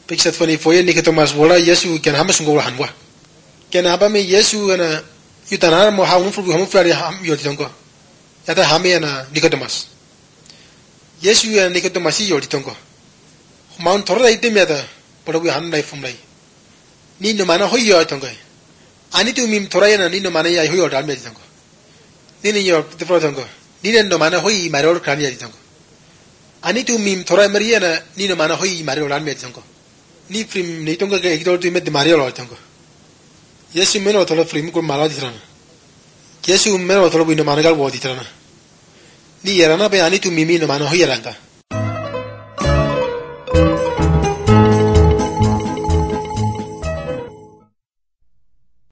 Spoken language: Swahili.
Pixat funny for you, Thomas Walla, Yesu can have some go hanwa. Can have me Yesu and a Utanamo, how for whom Ferry Ham Yotongo. At a Hami and a Nicodemus. Yesu and Nicodemus Yotongo. Mount Torah Dimeta, but we hadn't life from lay. Nino Mana Hoyotongo. I need to mean Torayan and Nino Mana Hoyo Dalmetongo. Nino York the Protongo. Nino Mana Hoi, my old Craniatongo. I need to mean Tora Mariana, Nino Mana Hoi, Mario Dalmetongo. Ni prim Nitonga Gagor to meet the Mario Lotongo. Yesu Meno Tola Primco Maladitrana. Yesu Meno Tola Managal Waditrana. Ni Yarana be I need to Mimino Mano Hiranga.